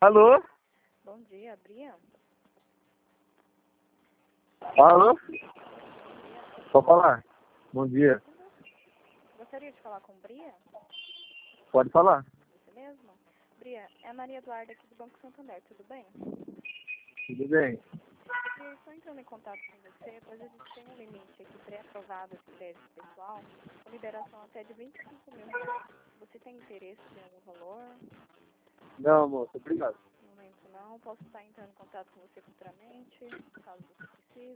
Alô? Bom dia, Bria. Alô? Pode falar. Bom dia. Gostaria de falar com Bria? Pode falar. Você mesmo? Bria, é a Maria Eduarda aqui do Banco Santander, tudo bem? Tudo bem? Bria, estou entrando em contato com você, pois a gente tem um limite aqui pré-aprovado de crédito pessoal, com liberação até de R$ 25.000. Você tem interesse em algum valor? Não, moço. Obrigado. No momento não. Posso estar entrando em contato com você futuramente, caso você precise.